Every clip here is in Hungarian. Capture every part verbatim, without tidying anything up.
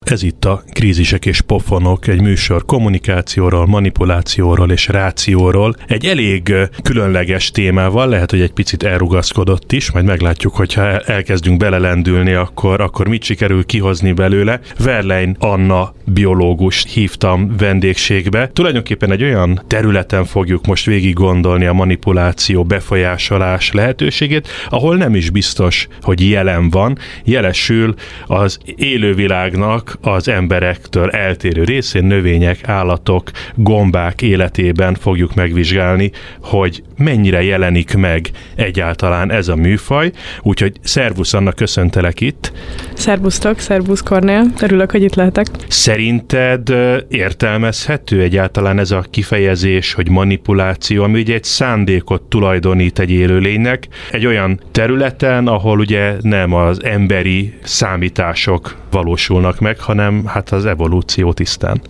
Ez itt a Krízisek és pofonok, egy műsor kommunikációról, manipulációról és rációról. Egy elég különleges témával, lehet, hogy egy picit elrugaszkodott is, majd meglátjuk, hogyha elkezdünk belelendülni, akkor, akkor mit sikerül kihozni belőle. Verlein Anna biológust hívtam vendégségbe. Tulajdonképpen egy olyan területen fogjuk most végig gondolni a manipuláció, befolyásolás lehetőségét, ahol nem is biztos, hogy jelen van. Jelesül az élővilágnak az emberektől eltérő részén, növények, állatok, gombák életében fogjuk megvizsgálni, hogy mennyire jelenik meg egyáltalán ez a műfaj. Úgyhogy szervusz Anna, köszöntelek itt. Szervusztok, szervusz Kornél, örülök, hogy itt lehetek. Szerinted értelmezhető egyáltalán ez a kifejezés, hogy manipuláció, ami ugye egy szándékot tulajdonít egy élőlénynek, egy olyan területen, ahol ugye nem az emberi számítások valósulnak meg, hanem hát az evolúció tisztán?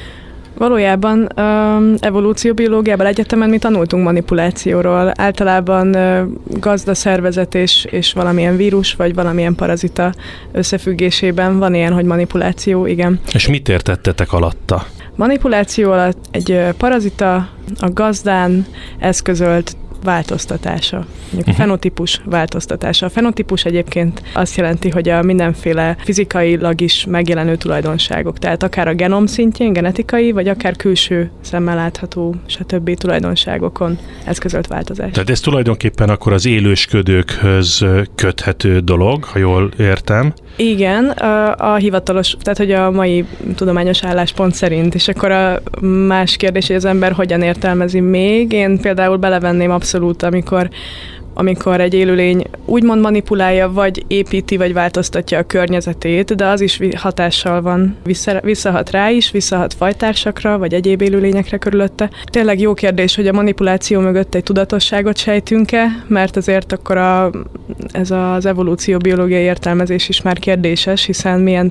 Valójában uh, evolúcióbiológiában egyetemen mi tanultunk manipulációról. Általában uh, gazdaszervezet és, és valamilyen vírus, vagy valamilyen parazita összefüggésében van ilyen, hogy manipuláció, igen. És mit értettetek alatta? Manipuláció alatt egy uh, parazita a gazdán eszközölt változtatása. Mondjuk uh-huh. fenotípus változtatása. A fenotípus egyébként azt jelenti, hogy a mindenféle fizikailag is megjelenő tulajdonságok, tehát akár a genom szintjén, genetikai, vagy akár külső szemmel látható, stb. Tulajdonságokon eszközölt változás. Tehát ez tulajdonképpen akkor az élősködőkhöz köthető dolog, ha jól értem? Igen, a, a hivatalos, tehát hogy a mai tudományos álláspont szerint, és akkor a más kérdés, hogy az ember hogyan értelmezi még. Én például belevenném abszolút, amikor amikor egy élőlény úgymond manipulálja, vagy építi, vagy változtatja a környezetét, de az is hatással van, vissza, visszahat rá is, visszahat fajtársakra, vagy egyéb élőlényekre körülötte. Tényleg jó kérdés, hogy a manipuláció mögött egy tudatosságot sejtünk-e, mert azért akkor a, ez az evolúcióbiológiai értelmezés is már kérdéses, hiszen milyen...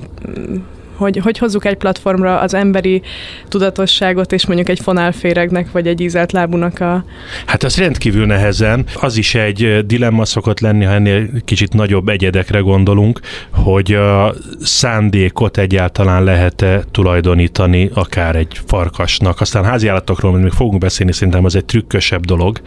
Hogy, hogy hozzuk egy platformra az emberi tudatosságot, és mondjuk egy fonálféregnek, vagy egy ízelt lábúnak a... Hát ez rendkívül nehezen. Az is egy dilemma szokott lenni, ha ennél kicsit nagyobb egyedekre gondolunk, hogy a szándékot egyáltalán lehet-e tulajdonítani akár egy farkasnak. Aztán háziállatokról még fogunk beszélni, szerintem az egy trükkösebb dolog,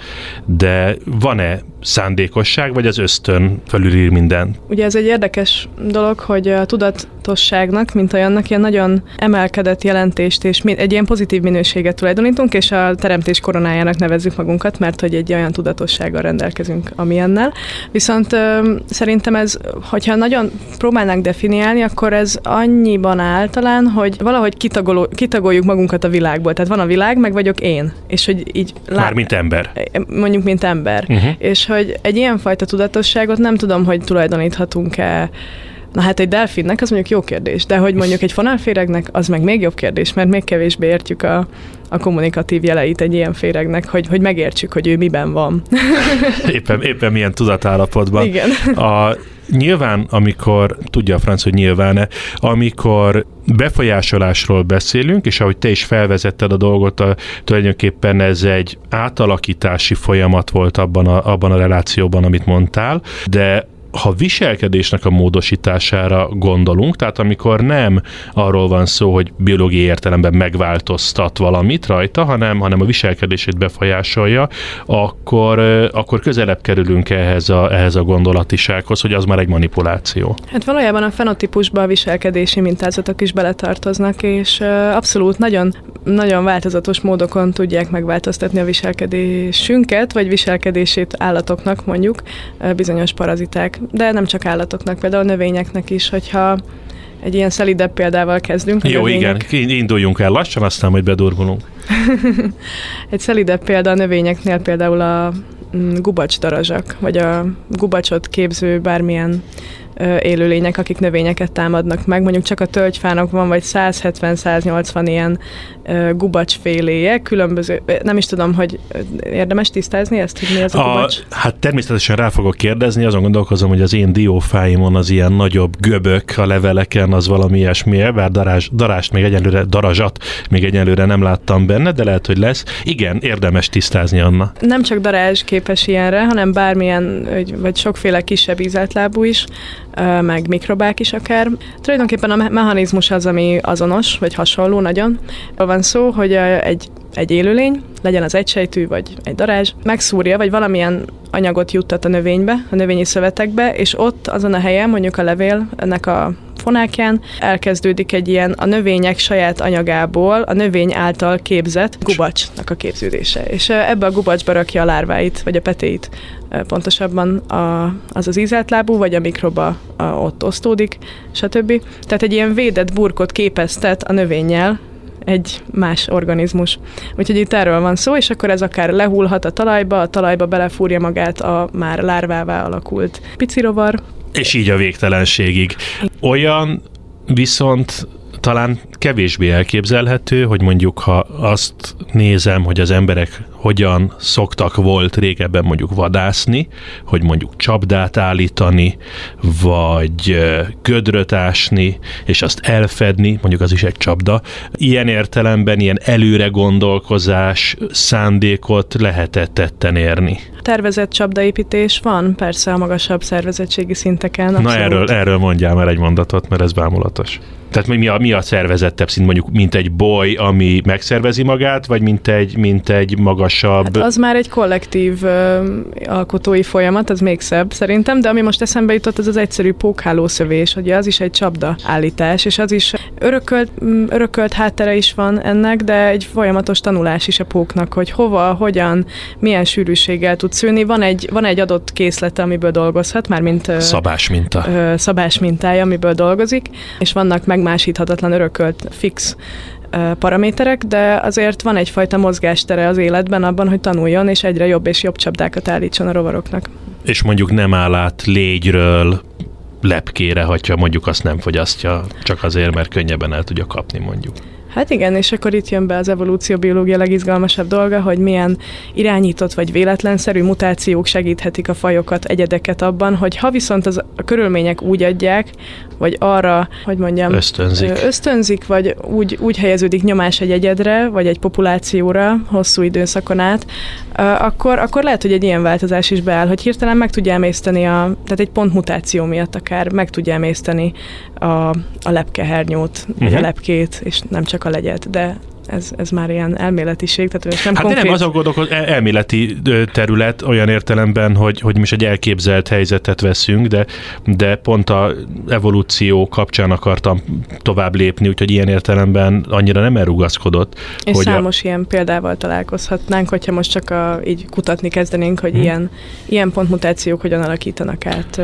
de van-e szándékosság, vagy az ösztön felülír minden? Ugye ez egy érdekes dolog, hogy a tudatosságnak, mint olyannak ilyen nagyon emelkedett jelentést és egy ilyen pozitív minőséget tulajdonítunk, és a teremtés koronájának nevezzük magunkat, mert hogy egy olyan tudatossággal rendelkezünk, amilyennel. Viszont ö, szerintem ez, hogyha nagyon próbálnánk definiálni, akkor ez annyiban általán, hogy valahogy kitagoló, kitagoljuk magunkat a világból. Tehát van a világ, meg vagyok én. És hogy így... Lá... Már mint ember. Mondjuk, mint ember. Uh-huh. És hogy egy ilyenfajta tudatosságot nem tudom, hogy tulajdoníthatunk-e. Na hát egy delfinnek az mondjuk jó kérdés, de hogy mondjuk egy fonálféregnek az meg még jobb kérdés, mert még kevésbé értjük a, a kommunikatív jeleit egy ilyen féregnek, hogy, hogy megértsük, hogy ő miben van. éppen, éppen milyen tudatállapotban. Igen. A, nyilván, amikor, tudja a franc, hogy nyilván-e, amikor befolyásolásról beszélünk, és ahogy te is felvezetted a dolgot, a, tulajdonképpen ez egy átalakítási folyamat volt abban a, abban a relációban, amit mondtál, de ha viselkedésnek a módosítására gondolunk, tehát amikor nem arról van szó, hogy biológiai értelemben megváltoztat valamit rajta, hanem, hanem a viselkedését befolyásolja, akkor, akkor közelebb kerülünk ehhez a, ehhez a gondolatisághoz, hogy az már egy manipuláció. Hát valójában a fenotípusba a viselkedési mintázatok is beletartoznak, és abszolút nagyon, nagyon változatos módokon tudják megváltoztatni a viselkedésünket, vagy viselkedését állatoknak mondjuk bizonyos paraziták. De nem csak állatoknak, például növényeknek is, hogyha egy ilyen szelidebb példával kezdünk. Jó, növények... igen, induljunk el lassan, aztán majd bedurvulunk. Egy szelidebb példa a növényeknél például a gubacsdarazsak, vagy a gubacsot képző bármilyen élőlények, akik növényeket támadnak meg. Mondjuk csak a tölgyfának van vagy száz hetven száz nyolcvan ilyen uh, gubacsféléje, különböző, nem is tudom, hogy érdemes tisztázni ezt, hogy mi az a, a gubacs? Hát természetesen rá fogok kérdezni, azon gondolkozom, hogy az én diófáimon az ilyen nagyobb göbök a leveleken, az valami ilyesmi, bár darázs, darást még egyelőre, darazsat még egyelőre nem láttam benne, de lehet, hogy lesz. Igen, érdemes tisztázni, Anna. Nem csak darázs képes ilyenre, hanem bármilyen, vagy sokféle kisebb ízeltlábú is, meg mikrobák is akár. Tulajdonképpen a mechanizmus az, ami azonos, vagy hasonló nagyon. Van szó, hogy egy, egy élőlény, legyen az egysejtű, vagy egy darázs, megszúrja, vagy valamilyen anyagot juttat a növénybe, a növényi szövetekbe, és ott azon a helyen, mondjuk a levél, ennek a fonákján elkezdődik egy ilyen a növények saját anyagából a növény által képzett gubacsnak a képződése. És ebbe a gubacsba rakja a lárváit, vagy a petéit. Pontosabban a, az az ízeltlábú, vagy a mikroba a, ott osztódik, stb. Tehát egy ilyen védett burkot képeztet a növényel egy más organizmus. Úgyhogy itt erről van szó, és akkor ez akár lehullhat a talajba, a talajba belefúrja magát a már lárvává alakult pici rovar. És így a végtelenségig. Olyan viszont talán kevésbé elképzelhető, hogy mondjuk, ha azt nézem, hogy az emberek hogyan szoktak volt régebben mondjuk vadászni, hogy mondjuk csapdát állítani, vagy gödröt ásni, és azt elfedni, mondjuk az is egy csapda. Ilyen értelemben ilyen előre gondolkozás, szándékot lehetett tetten érni. Tervezett csapdaépítés van, persze a magasabb szervezettségi szinteken. Abszolút. Na erről, erről mondjál már egy mondatot, mert ez bámulatos. Tehát mi a, mi a szervezettebb szint, mondjuk mint egy boly, ami megszervezi magát, vagy mint egy, mint egy magasabb... Hát az már egy kollektív ö, alkotói folyamat, az még szebb szerintem, de ami most eszembe jutott, az az egyszerű pókhálószövés, ugye az is egy csapda állítás, és az is örökölt, örökölt háttere is van ennek, de egy folyamatos tanulás is a póknak, hogy hova, hogyan, milyen sűrűséggel tud szülni. Van egy, van egy adott készlete, amiből dolgozhat, már mint szabás minta. Ö, szabás mintája, amiből dolgozik, és vannak megmásíthatatlan örökölt fix paraméterek, de azért van egyfajta mozgástere az életben abban, hogy tanuljon, és egyre jobb és jobb csapdákat állítson a rovaroknak. És mondjuk nem áll át légyről lepkére, hogyha mondjuk azt nem fogyasztja, csak azért, mert könnyebben el tudja kapni mondjuk. Hát igen, és akkor itt jön be az evolúcióbiológia legizgalmasabb dolga, hogy milyen irányított vagy véletlenszerű mutációk segíthetik a fajokat, egyedeket abban, hogy ha viszont az, a körülmények úgy adják, vagy arra, hogy mondjam, ösztönzik, ösztönzik vagy úgy, úgy helyeződik nyomás egy egyedre, vagy egy populációra hosszú időszakon át, akkor, akkor lehet, hogy egy ilyen változás is beáll, hogy hirtelen meg tudja emészteni, a, tehát egy pontmutáció miatt akár meg tudja emészteni a, a lepkehernyót, uh-huh. vagy a lepkét, és nem csak a legyet, de ez, ez már ilyen elméletiség, tehát nem hát konkrét... nem, azon gondolok, hogy elméleti terület olyan értelemben, hogy, hogy most egy elképzelt helyzetet veszünk, de, de pont a evolúció kapcsán akartam tovább lépni, úgyhogy ilyen értelemben annyira nem elrugaszkodott. És hogy számos a... ilyen példával találkozhatnánk, hogyha most csak a, így kutatni kezdenénk, hogy hmm. ilyen, ilyen pontmutációk hogyan alakítanak át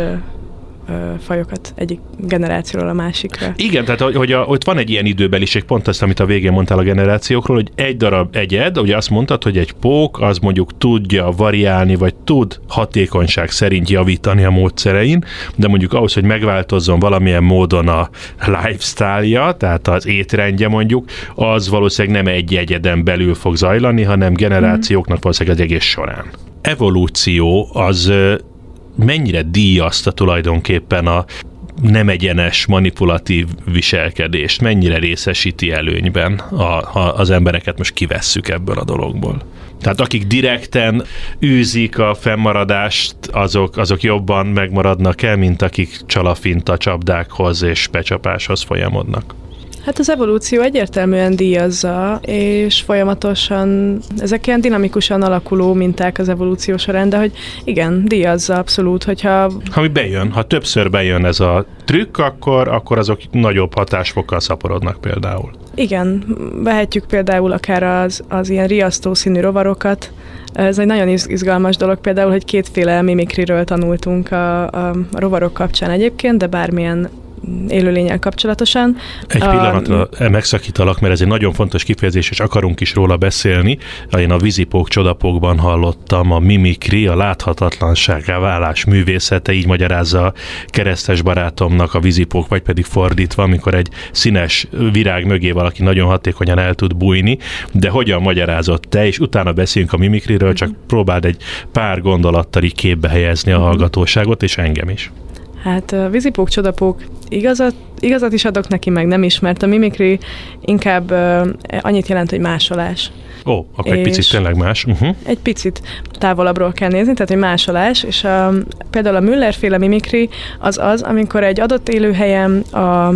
fajokat egyik generációról a másikra. Igen, tehát hogy, hogy a, ott van egy ilyen időbeliség, pont azt, amit a végén mondtál a generációkról, hogy egy darab egyed, ugye azt mondtad, hogy egy pók, az mondjuk tudja variálni, vagy tud hatékonyság szerint javítani a módszerein, de mondjuk ahhoz, hogy megváltozzon valamilyen módon a lifestyle-ja, tehát az étrendje mondjuk, az valószínűleg nem egy egyeden belül fog zajlani, hanem generációknak valószínűleg az egész során. Evolúció az mennyire díjazta tulajdonképpen a nem egyenes, manipulatív viselkedést, mennyire részesíti előnyben a, a, az embereket, most kivesszük ebből a dologból. Tehát akik direkten űzik a fennmaradást, azok, azok jobban megmaradnak el, mint akik csalafinta csapdákhoz és becsapáshoz folyamodnak. Hát az evolúció egyértelműen díjazza, és folyamatosan ezek ilyen dinamikusan alakuló minták az evolúció során, de hogy igen, díjazza abszolút, hogyha... Ha mi bejön, ha többször bejön ez a trükk, akkor, akkor azok nagyobb hatásfokkal szaporodnak például. Igen, vehetjük például akár az, az ilyen riasztó színű rovarokat. Ez egy nagyon izgalmas dolog például, hogy kétféle mimikriről tanultunk a, a rovarok kapcsán egyébként, de bármilyen élőlénnyel kapcsolatosan. Egy pillanatra a... megszakítalak, mert ez egy nagyon fontos kifejezés, és akarunk is róla beszélni. Én a Vízipók Csodapókban hallottam a mimikri, a láthatatlansággá válás művészete, így magyarázza a keresztes barátomnak a Vízipók, vagy pedig fordítva, amikor egy színes virág mögé valaki nagyon hatékonyan el tud bújni, de hogyan magyarázott te, és utána beszélünk a mimikriről, csak próbáld egy pár gondolattal így képbe helyezni a hallgatóságot, és engem is. Hát a vízipók, csodapók, igazat, igazat is adok neki, meg nem is, mert a mimikri inkább uh, annyit jelent, hogy másolás. Ó, akkor egy picit tényleg más. Uh-huh. Egy picit távolabbról kell nézni, tehát egy másolás, és a, például a Müller-féle mimikri az az, amikor egy adott élőhelyen a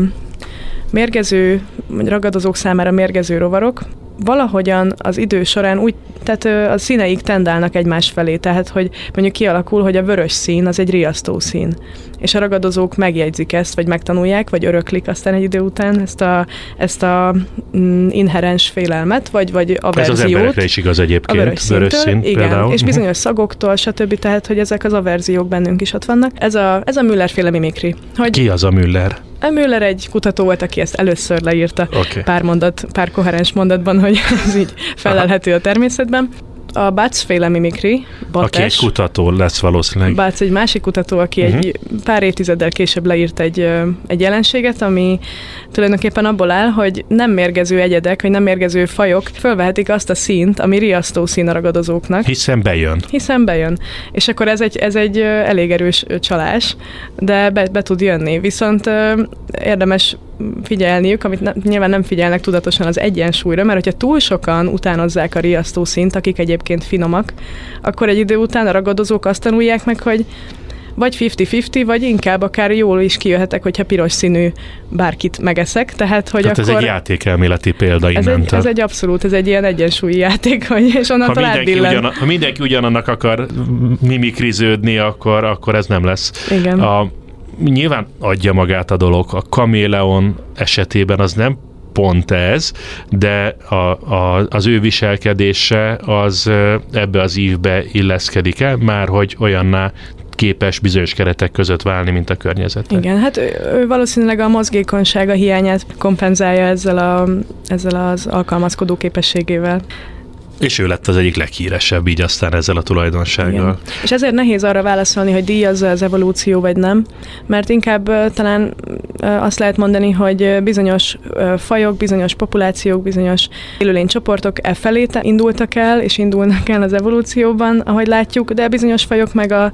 mérgező, vagy ragadozók számára mérgező rovarok valahogyan az idő során úgy, tehát a színeik tendálnak egymás felé, tehát hogy mondjuk kialakul, hogy a vörös szín az egy riasztó szín, és a ragadozók megjegyzik ezt, vagy megtanulják, vagy öröklik aztán egy idő után ezt a, ezt a mm, inherens félelmet, vagy, vagy averziót. Ez az emberekre is igaz egyébként, a vörös, vörös szín igen, például. És bizonyos szagoktól, stb. Tehát, hogy ezek az averziók bennünk is ott vannak. Ez a, ez a Müller-féle mimikri. Hogy ki az a Müller? A Müller egy kutató volt, aki ezt először leírta okay. pár mondat, pár koherens mondatban, hogy ez így felelhető a természetben. A Butz-féle mimikri, Bates, aki egy kutató lesz valószínűleg. Butz egy másik kutató, aki uh-huh. egy pár évtizeddel később leírt egy, egy jelenséget, ami tulajdonképpen abból áll, hogy nem mérgező egyedek, vagy nem mérgező fajok fölvehetik azt a színt, ami riasztó szín a ragadozóknak. Hiszen bejön. Hiszen bejön. És akkor ez egy, ez egy elég erős csalás, de be, be tud jönni. Viszont érdemes figyelniük, amit ne, nyilván nem figyelnek tudatosan az egyensúlyra, mert hogyha túl sokan utánozzák a riasztó színt, akik egyébként finomak, akkor egy idő után a ragadozók azt tanulják meg, hogy vagy fifty-fifty, vagy inkább akár jól is kijöhetek, hogyha piros színű bárkit megeszek. Tehát, hogy Tehát akkor ez egy játékelméleti példa ez innentől. egy, ez egy abszolút, ez egy ilyen egyensúlyi játék, hogy, és onnantól ha mindenki, ugyan, ha mindenki ugyanannak akar mimikriződni, akkor, akkor ez nem lesz. Igen. A, nyilván adja magát a dolog. A kaméleon esetében az nem pont ez, de a, a, az ő viselkedése az ebbe az ívbe illeszkedik el, már hogy olyanná képes bizonyos keretek között válni, mint a környezete. Igen, hát ő, ő valószínűleg a mozgékonysága hiányát kompenzálja ezzel, a, ezzel az alkalmazkodó képességével. És ő lett az egyik leghíresebb így aztán ezzel a tulajdonsággal. Igen. És ezért nehéz arra válaszolni, hogy díjazza az evolúció vagy nem, mert inkább uh, talán uh, azt lehet mondani, hogy bizonyos uh, fajok, bizonyos populációk, bizonyos élőlénycsoportok e felé indultak el, és indulnak el az evolúcióban, ahogy látjuk, de bizonyos fajok meg a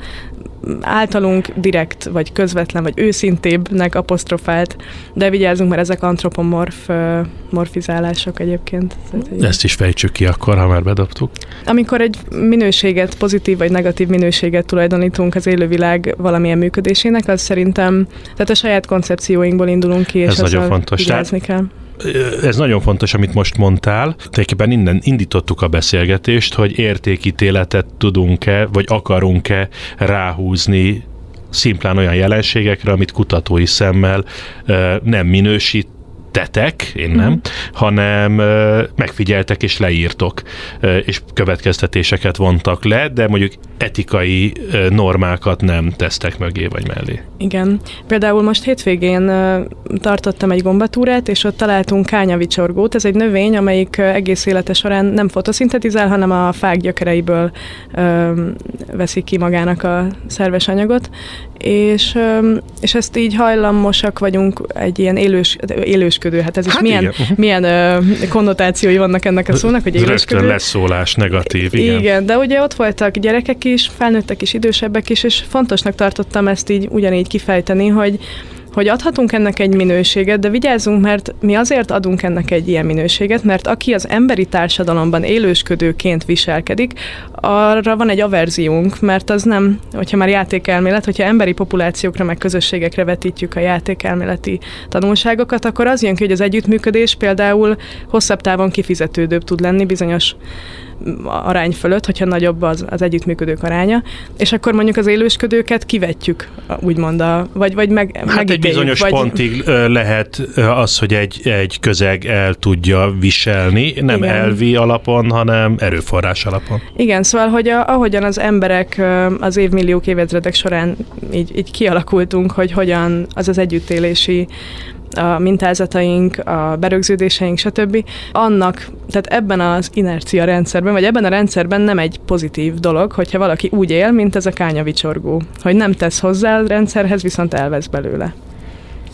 általunk direkt, vagy közvetlen, vagy őszintébbnek apostrofált, de vigyázzunk, mert ezek antropomorf uh, morfizálások egyébként. Ezt is fejtsük ki akkor, ha már bedobtuk. Amikor egy minőséget, pozitív vagy negatív minőséget tulajdonítunk az élővilág valamilyen működésének, az szerintem, tehát a saját koncepcióinkból indulunk ki, és ez nagyon fontos. vigyázni kell. Ez nagyon fontos, amit most mondtál. Tulajdonképpen innen indítottuk a beszélgetést, hogy értékítéletet tudunk-e, vagy akarunk-e ráhúzni szimplán olyan jelenségekre, amit kutatói szemmel nem minősít, tetek, én nem, mm. hanem uh, megfigyeltek és leírtok, uh, és következtetéseket vontak le, de mondjuk etikai uh, normákat nem tesztek mögé vagy mellé. Igen. Például most hétvégén uh, tartottam egy gombatúrát, és ott találtunk kányavicsorgót. Ez egy növény, amelyik uh, egész élete során nem fotoszintetizál, hanem a fák gyökereiből uh, veszik ki magának a szerves anyagot, és, uh, és ezt így hajlamosak vagyunk egy ilyen élős, élős hát ez is hát milyen, milyen ö, konnotációi vannak ennek a szónak, hogy élősködő. Rögtön leszólás, negatív, igen. Igen, de ugye ott voltak gyerekek is, felnőttek is, idősebbek is, és fontosnak tartottam ezt így ugyanígy kifejteni, hogy hogy adhatunk ennek egy minőséget, de vigyázzunk, mert mi azért adunk ennek egy ilyen minőséget, mert aki az emberi társadalomban élősködőként viselkedik, arra van egy averziónk, mert az nem, hogyha már játékelmélet, hogyha emberi populációkra meg közösségekre vetítjük a játékelméleti tanulságokat, akkor az jön ki, hogy az együttműködés például hosszabb távon kifizetődőbb tud lenni bizonyos arány fölött, hogyha nagyobb az, az együttműködők aránya, és akkor mondjuk az élősködőket kivetjük, úgymond, a, vagy, vagy meg, hát megítéljük. Egy bizonyos vagy... pontig lehet az, hogy egy, egy közeg el tudja viselni, nem igen. elvi alapon, hanem erőforrás alapon. Igen, szóval, hogy a, ahogyan az emberek az évmilliók, évezredek során így, így kialakultunk, hogy hogyan az az együttélési a mintázataink, a berögződéseink, stb. Annak, tehát ebben az inercia rendszerben, vagy ebben a rendszerben nem egy pozitív dolog, hogyha valaki úgy él, mint ez a kányavicsorgó, hogy nem tesz hozzá a rendszerhez, viszont elvesz belőle.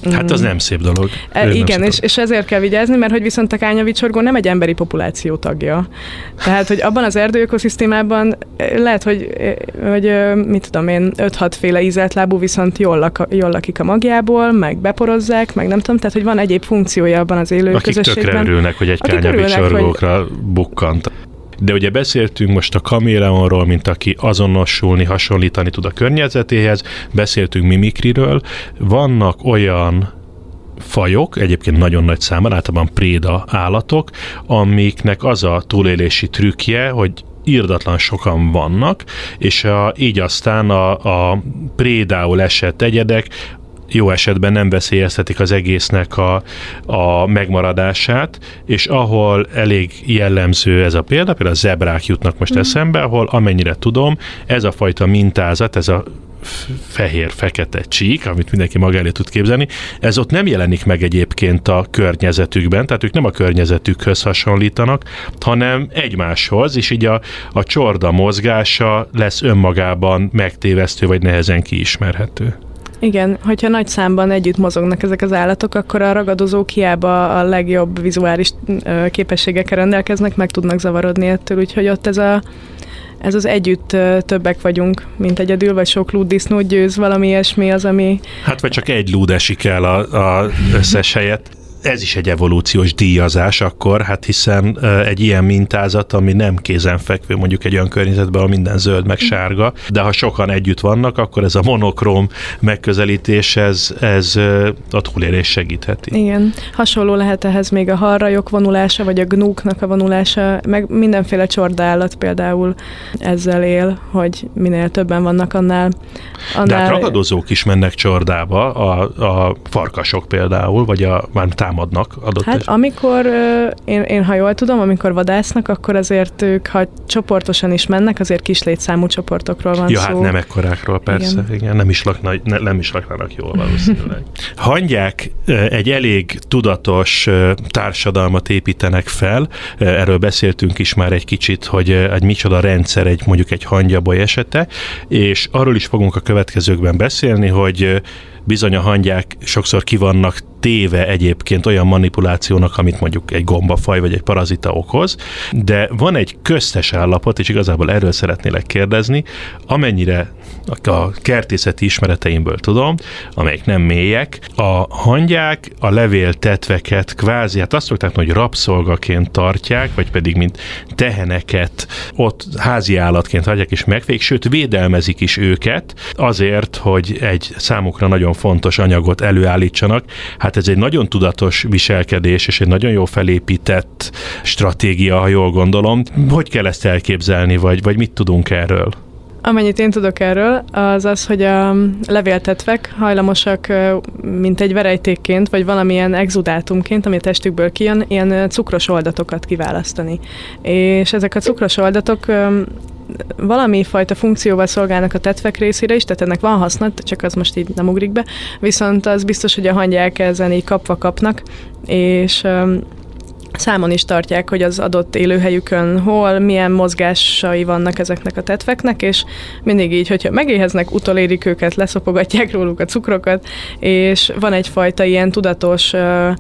Hát az nem szép dolog. E, igen, és, és ezért kell vigyázni, mert hogy viszont a kányavicsorgó nem egy emberi populáció tagja. Tehát, hogy abban az erdőökoszisztémában lehet, hogy, hogy mit tudom én, öt-hat féle ízeltlábú viszont jól, lak, jól lakik a magjából, meg beporozzák, meg nem tudom, tehát, hogy van egyéb funkciója abban az élő Akik közösségben. Akik tökre örülnek, hogy egy kányavicsorgókra hogy... bukkant. De ugye beszéltünk most a kaméleonról, mint aki azonosulni, hasonlítani tud a környezetéhez, beszéltünk mimikriről. Vannak olyan fajok, egyébként nagyon nagy számban, általában préda állatok, amiknek az a túlélési trükkje, hogy irdatlan sokan vannak, és a, így aztán a, a prédául esett egyedek jó esetben nem veszélyeztetik az egésznek a, a megmaradását, és ahol elég jellemző ez a példa, például a zebrák jutnak most mm. eszembe, ahol amennyire tudom, ez a fajta mintázat, ez a fehér-fekete csík, amit mindenki maga elé tud képzelni, ez ott nem jelenik meg egyébként a környezetükben, tehát ők nem a környezetükhöz hasonlítanak, hanem egymáshoz, és így a, a csorda mozgása lesz önmagában megtévesztő, vagy nehezen kiismerhető. Igen, hogyha nagy számban együtt mozognak ezek az állatok, akkor a ragadozók hiába a legjobb vizuális képességekkel rendelkeznek, meg tudnak zavarodni ettől, úgyhogy ott ez, a, ez az együtt többek vagyunk, mint egyedül, vagy sok lúddisznót győz, valami ilyesmi az, ami... Hát vagy csak egy lúd esik el a, a összes helyet. Ez is egy evolúciós díjazás akkor, hát hiszen egy ilyen mintázat, ami nem kézenfekvő mondjuk egy olyan környezetben, ahol minden zöld meg sárga, de ha sokan együtt vannak, akkor ez a monokróm megközelítés, ez, ez a túlélés segítheti. Igen. Hasonló lehet ehhez még a halrajok vonulása, vagy a gnúknak a vonulása, meg mindenféle csordállat például ezzel él, hogy minél többen vannak annál. annál... De hát ragadozók is mennek csordába, a, a farkasok például, vagy a már támadnak adott Hát eset. amikor, én, én ha jól tudom, amikor vadásznak, akkor azért ők, ha csoportosan is mennek, azért kis létszámú csoportokról van ja, szó. Hát nem ekkorákról persze, igen. igen nem, is lakna, ne, nem is laknának jól valószínűleg. Hangyák egy elég tudatos társadalmat építenek fel, erről beszéltünk is már egy kicsit, hogy egy micsoda rendszer egy mondjuk egy hangyaboly esete, és arról is fogunk a következőkben beszélni, hogy bizony a hangyák sokszor ki vannak téve egyébként olyan manipulációnak, amit mondjuk egy gombafaj vagy egy parazita okoz, de van egy köztes állapot, és igazából erről szeretnélek kérdezni, amennyire a kertészeti ismereteimből tudom, amelyek nem mélyek, a hangyák a levéltetveket kvázi, hát azt szokták, hogy rabszolgaként tartják, vagy pedig mint teheneket ott házi állatként hagyják és megfék, sőt védelmezik is őket azért, hogy egy számukra nagyon fontos anyagot előállítsanak. Hát ez egy nagyon tudatos viselkedés, és egy nagyon jó felépített stratégia, ha jól gondolom. Hogy kell ezt elképzelni, vagy, vagy mit tudunk erről? Amennyit én tudok erről, az az, hogy a levéltetvek hajlamosak, mint egy verejtékként, vagy valamilyen exudátumként, ami a testükből kijön, ilyen cukros oldatokat kiválasztani. És ezek a cukros oldatok valami fajta funkcióval szolgálnak a tetvek részére is, tehát ennek van haszna, csak az most így nem ugrik be, viszont az biztos, hogy a hangyák ezen így kapva kapnak, és számon is tartják, hogy az adott élőhelyükön hol, milyen mozgásai vannak ezeknek a tetveknek, és mindig így, hogyha megéheznek, utolérik őket, leszopogatják róluk a cukrokat, és van egyfajta ilyen tudatos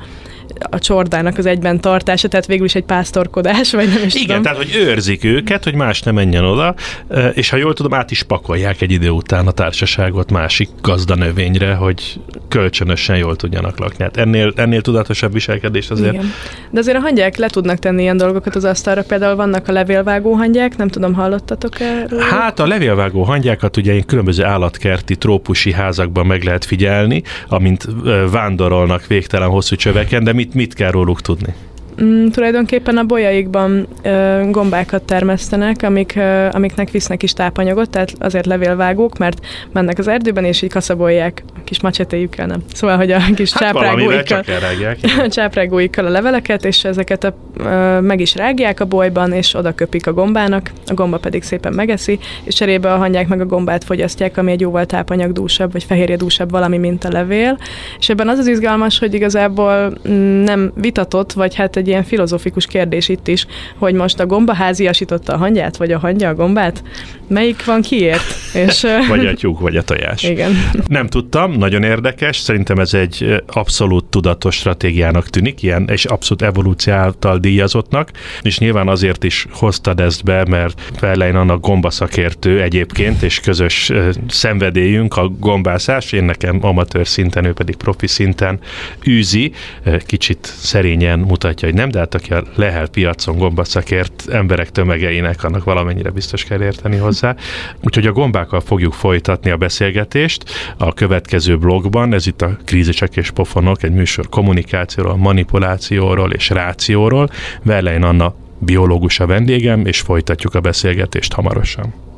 a csordának az egyben tartása, tehát végül is egy pásztorkodás, vagy nem is Igen, tudom. tehát, hogy őrzik őket, hogy más ne menjen oda, és ha jól tudom, át is pakolják egy idő után a társaságot másik gazdanövényre, hogy kölcsönösen jól tudjanak lakni. Hát ennél, ennél tudatosabb viselkedést azért. Igen. De azért a hangyák le tudnak tenni ilyen dolgokat az asztalra, például vannak a levélvágó hangyák, nem tudom, hallottatok erről? Hát a levélvágó hangyákat ugye én különböző állatkerti, trópusi házakban meg lehet figyelni, amint vándorolnak végtelen hosszú csöveken, de mit, mit kell róluk tudni? Mm, tulajdonképpen a bolyaikban ö, gombákat termesztenek, amik, ö, amiknek visznek is tápanyagot, tehát azért levélvágók, mert mennek az erdőben, és így kaszabolják a kis macsetéjükkel, nem. Szóval, hogy a kis hát csáprágóikkal, csáprágóikkal a leveleket, és ezeket a, ö, meg is rágják a bolyban, és oda köpik a gombának, a gomba pedig szépen megeszi, és cserébe a hangyák meg a gombát fogyasztják, ami egy jóval tápanyagdúsabb, vagy fehérjedúsabb valami, mint a levél. És ebben az az izgalmas, hogy igazából nem vitatott, vagy hát egy egy ilyen filozófikus kérdés itt is, hogy most a gomba háziasította a hangyát, vagy a hangya a gombát? Melyik van kiért? És, vagy a tyúk, vagy a tojás. Igen. Nem tudtam, nagyon érdekes, szerintem ez egy abszolút tudatos stratégiának tűnik, ilyen, és abszolút evolúció által díjazottnak, és nyilván azért is hoztad ezt be, mert Verlein Anna gombaszakértő egyébként, és közös szenvedélyünk a gombászás, én nekem amatőr szinten, ő pedig profi szinten űzi, kicsit szerényen mutatja, hogy nem, de hát aki a Lehel piacon gombaszakért emberek tömegeinek, annak valamennyire biztos kell érteni hozzá. Úgyhogy a gombákkal fogjuk folytatni a beszélgetést a következő blogban, ez itt a Krízisek és pofonok, egy műsor kommunikációról, manipulációról és rációról. Verlein Anna biológus a vendégem, és folytatjuk a beszélgetést hamarosan.